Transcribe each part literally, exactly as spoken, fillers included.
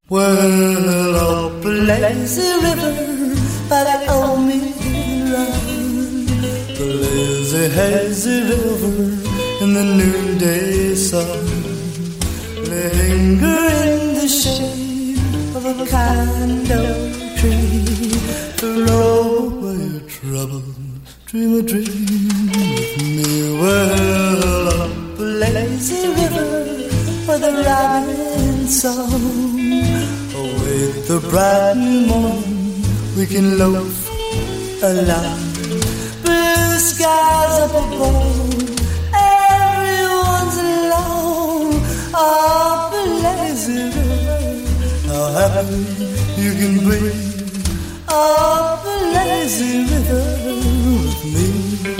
Well, up a lazy river by the old mill run, the lazy hazy river in the noonday sun, linger in the shade of a kind old tree, to roll away your troubles, dream a dream with me. Well, up a lazy river where the robin song await the bright new morning, we can loaf along. Blue skies up above, everyone's alone. Up a lazy river, how happy you can breathe. Up a lazy river with me.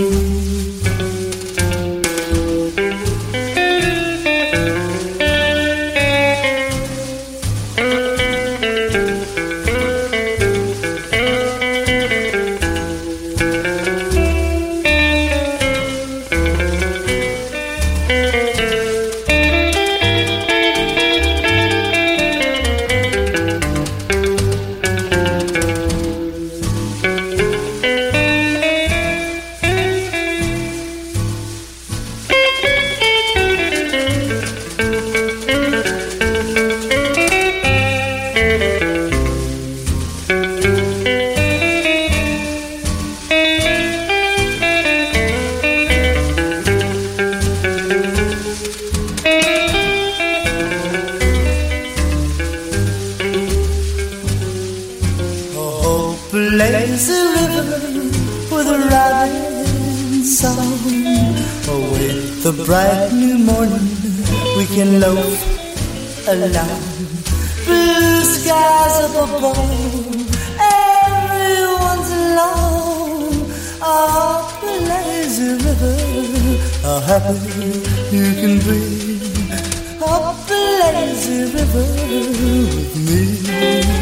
Lazy river with a robin song, await the bright new morning, we can loaf along. Blue skies up above, everyone's alone. Up a lazy river, how happy you can be. Up a lazy river with me.